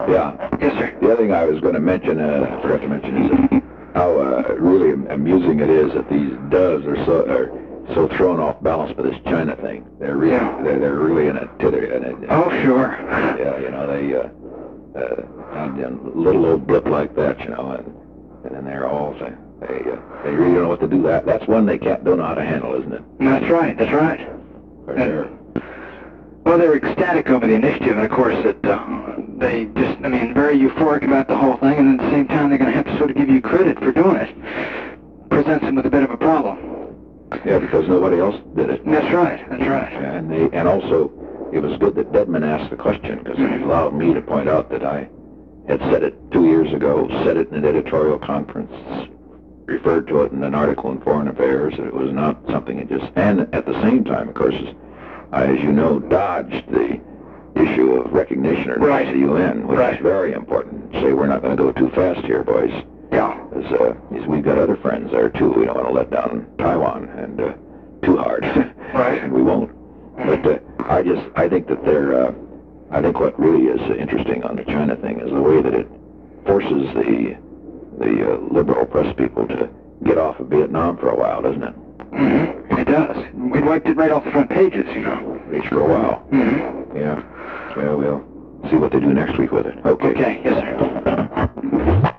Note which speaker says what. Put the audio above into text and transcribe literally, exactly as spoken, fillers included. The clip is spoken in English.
Speaker 1: Yeah.
Speaker 2: Yes, sir.
Speaker 1: The other thing I was going to mention, uh, I forgot to mention, is how uh, really amusing it is that these doves are so are so thrown off balance by this China thing. They're really
Speaker 2: Yeah.
Speaker 1: they're, they're really in a tither. In a,
Speaker 2: Oh, sure.
Speaker 1: Yeah, you know they uh, uh, on a little old blip like that, you know, and and then they're all they they, uh, they really don't know what to do. That that's one they can't don't know how to handle, isn't it?
Speaker 2: That's right. That's right.
Speaker 1: For
Speaker 2: And-
Speaker 1: sure.
Speaker 2: Well, they were ecstatic over the initiative, and of course, it, uh, they just, I mean, very euphoric about the whole thing, and at the same time, they're going to have to sort of give you credit for doing it. Presents them with a bit of a problem.
Speaker 1: Yeah, because nobody else did it.
Speaker 2: That's right, that's right.
Speaker 1: And they and also it was good that Deadman asked the question because it allowed me to point out that I had said it two years ago, said it in an editorial conference, referred to it in an article in Foreign Affairs. That it was not something it just, and at the same time, of course, I, as you know, dodged the issue of recognition or
Speaker 2: Right.
Speaker 1: the U N, which
Speaker 2: Right.
Speaker 1: is very important. Say we're not going to go too fast here, boys.
Speaker 2: Yeah.
Speaker 1: Because uh, we've got other friends there too. We don't want to let down Taiwan and uh, too hard.
Speaker 2: Right.
Speaker 1: And we won't. But uh, I just, I think that they're, uh, I think what really is interesting on the China thing is the way that it forces the the uh, liberal press people to get off of Vietnam for a while, doesn't it?
Speaker 2: Mm-hmm. It does. We wiped it right off the front pages, you know.
Speaker 1: At least for a while.
Speaker 2: Mm-hmm.
Speaker 1: Yeah. Well, we'll see what they do next week with it. Okay.
Speaker 2: Okay, yes, sir.